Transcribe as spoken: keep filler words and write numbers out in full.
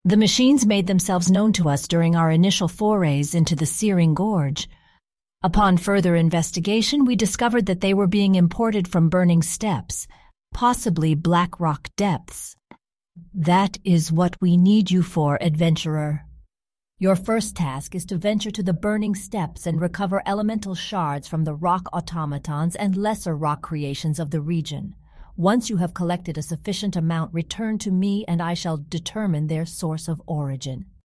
The machines made themselves known to us during our initial forays into the Searing Gorge. Upon further investigation, we discovered that they were being imported from burning steppes, possibly Black Rock depths. That is what we need you for, adventurer. Your first task is to venture to the burning steppes and recover elemental shards from the rock automatons and lesser rock creations of the region. Once you have collected a sufficient amount, return to me and I shall determine their source of origin.